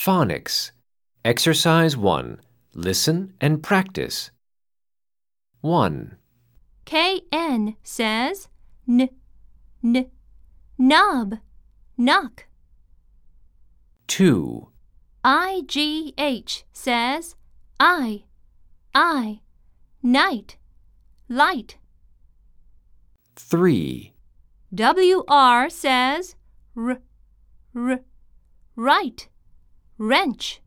Phonics. Exercise 1. Listen and practice. 1, KN says knob, knock. 2, IGH says night, light. 3, WR says right, wrench.